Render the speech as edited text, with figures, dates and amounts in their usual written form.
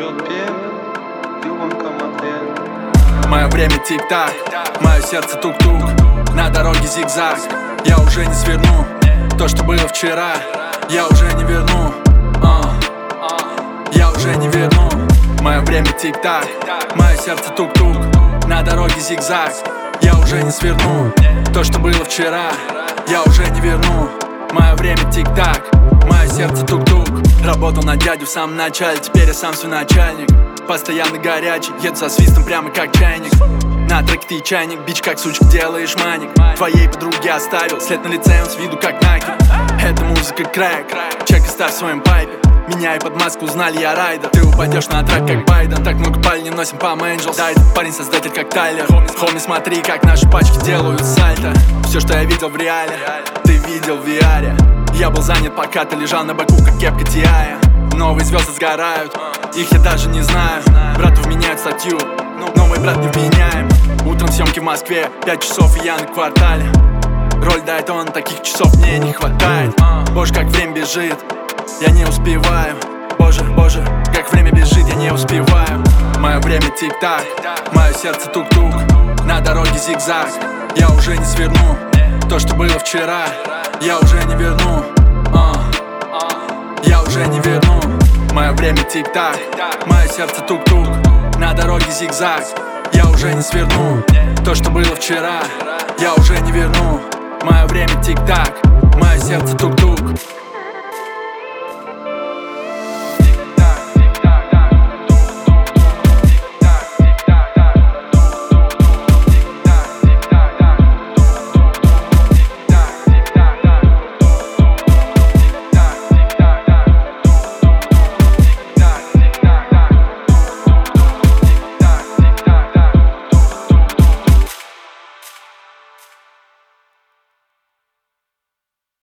Мое время тик-так, мое сердце тук-тук, на дороге зигзаг. Я уже не сверну то, что было вчера. Я уже не верну, я уже не верну. Мое время тик-так, мое сердце тук-тук, на дороге зигзаг. Я уже не сверну то, что было вчера. Я уже не верну. Мое время тик-так, мое сердце тук-тук. Работал на дядю в самом начале, теперь я сам свой начальник. Постоянно горячий, еду со свистом прямо как чайник. На треке ты чайник, бич как сучка, делаешь маник. Твоей подруге оставил след на лице, он с виду как Nike. Это музыка крэк, чек оставь в своем пайпе. Меня и под маску узнали, я райдер. Ты упадешь на трак как Байден. Так много паль не носим по Angels. Да, этот парень создатель как Тайлер. Хоми, смотри, как наши пачки делают сальто. Все, что я видел в реале, ты видел в VR. Я был занят, пока ты лежал на боку, как кепка Тиая. Новые звезды сгорают, их я даже не знаю. Брату вменяют статью, но мой брат не вменяем. Утром съемки в Москве, 5 часов и я на квартале. Роль дает он, таких часов мне не хватает. Боже, как время бежит, я не успеваю. Боже, боже, как время бежит, я не успеваю. Мое время тик-так, мое сердце тук-тук, на дороге зигзаг. Я уже не сверну то, что было вчера. Я уже не верну, я уже не верну. Мое время тик-так, мое сердце тук-тук, на дороге зигзаг. Я уже не сверну то, что было вчера. Я уже не верну. Мое время тик-так, мое сердце тук-тук.